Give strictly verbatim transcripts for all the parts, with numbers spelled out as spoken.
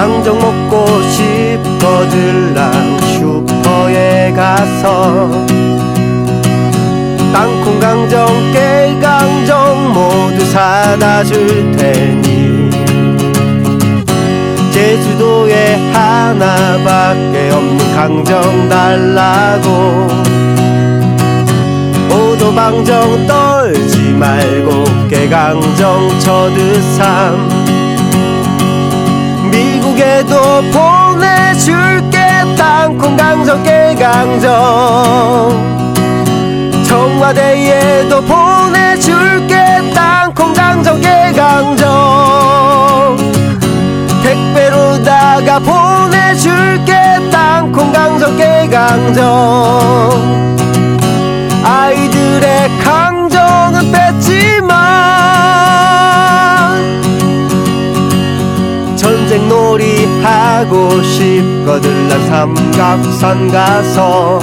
강정 먹고 싶거들랑 슈퍼에 가서 땅콩 강정 깨강정 모두 사다 줄 테니 제주도에 하나밖에 없는 강정 달라고 오도방정 떨지 말고 깨강정 쳐드삼 미국에도 보내줄게 땅콩 강정 깨강정 청와대에도 보내줄게 땅콩 강정 깨강정 택배로다가 보내줄게 땅콩 강정 깨강정 아이들의 강정은 뺐지만 전쟁놀이 하고 싶거들 난 삼각산 가서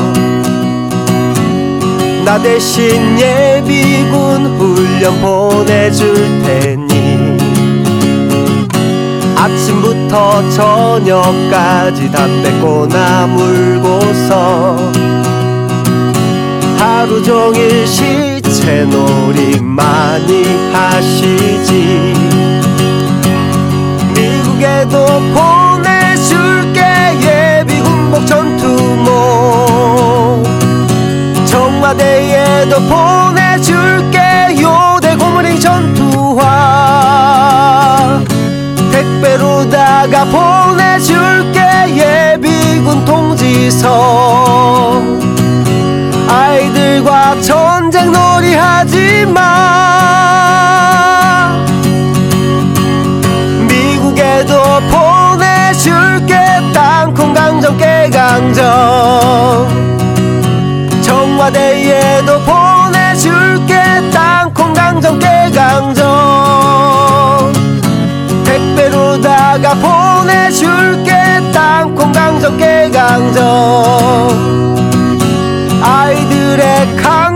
나 대신 예비군 훈련 보내줄 테니 아침부터 저녁까지 담배 꼬나 물고서 하루 종일 시체놀이 많이 하시지 미국에도 보내줄게 예비군복 전투복 청와대에도 보내줄게 요대 고무링 전투화 택배로다가 보내줄게 예비군 통지서 아이들과 전쟁놀이 하지마 미국에도 보내줄게 땅콩 강정 깨강정 청와대에도 보내줄게 땅콩 강정 깨강정 택배로다가 보내줄게 땅콩 강정 깨강정 아이들의 강